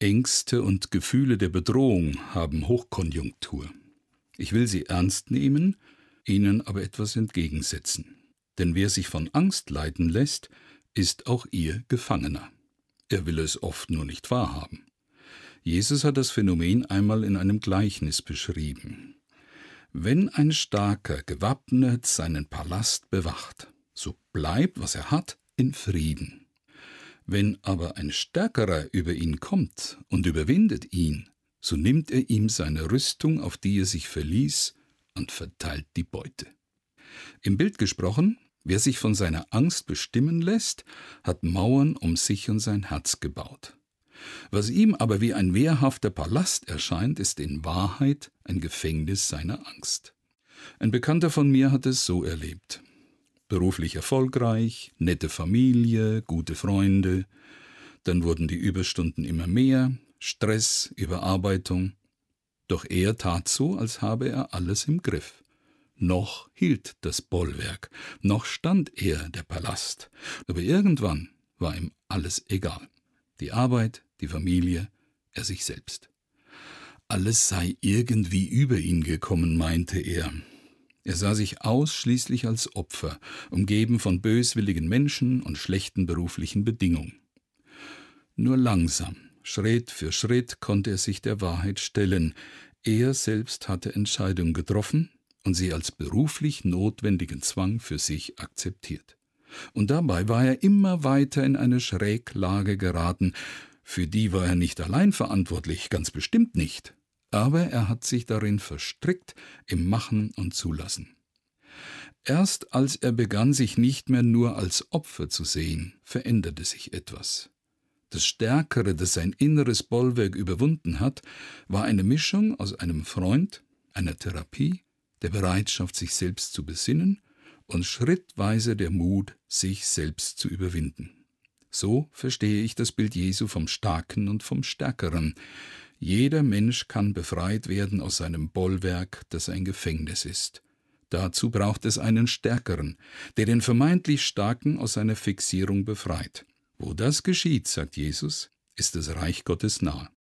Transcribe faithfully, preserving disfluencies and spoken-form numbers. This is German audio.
Ängste und Gefühle der Bedrohung haben Hochkonjunktur. Ich will sie ernst nehmen, ihnen aber etwas entgegensetzen. Denn wer sich von Angst leiten lässt, ist auch ihr Gefangener. Er will es oft nur nicht wahrhaben. Jesus hat das Phänomen einmal in einem Gleichnis beschrieben. Wenn ein Starker gewappnet seinen Palast bewacht, so bleibt, was er hat, in Frieden. Wenn aber ein Stärkerer über ihn kommt und überwindet ihn, so nimmt er ihm seine Rüstung, auf die er sich verließ, und verteilt die Beute. Im Bild gesprochen, wer sich von seiner Angst bestimmen lässt, hat Mauern um sich und sein Herz gebaut. Was ihm aber wie ein wehrhafter Palast erscheint, ist in Wahrheit ein Gefängnis seiner Angst. Ein Bekannter von mir hat es so erlebt. Beruflich erfolgreich, nette Familie, gute Freunde. Dann wurden die Überstunden immer mehr, Stress, Überarbeitung. Doch er tat so, als habe er alles im Griff. Noch hielt das Bollwerk, noch stand er, der Palast. Aber irgendwann war ihm alles egal. Die Arbeit, die Familie, er sich selbst. Alles sei irgendwie über ihn gekommen, meinte er. Er sah sich ausschließlich als Opfer, umgeben von böswilligen Menschen und schlechten beruflichen Bedingungen. Nur langsam, Schritt für Schritt konnte er sich der Wahrheit stellen. Er selbst hatte Entscheidungen getroffen und sie als beruflich notwendigen Zwang für sich akzeptiert. Und dabei war er immer weiter in eine Schräglage geraten. Für die war er nicht allein verantwortlich, ganz bestimmt nicht. Aber er hat sich darin verstrickt im Machen und Zulassen. Erst als er begann, sich nicht mehr nur als Opfer zu sehen, veränderte sich etwas. Das Stärkere, das sein inneres Bollwerk überwunden hat, war eine Mischung aus einem Freund, einer Therapie, der Bereitschaft, sich selbst zu besinnen und schrittweise der Mut, sich selbst zu überwinden. So verstehe ich das Bild Jesu vom Starken und vom Stärkeren. Jeder Mensch kann befreit werden aus seinem Bollwerk, das ein Gefängnis ist. Dazu braucht es einen Stärkeren, der den vermeintlich Starken aus seiner Fixierung befreit. Wo das geschieht, sagt Jesus, ist das Reich Gottes nahe.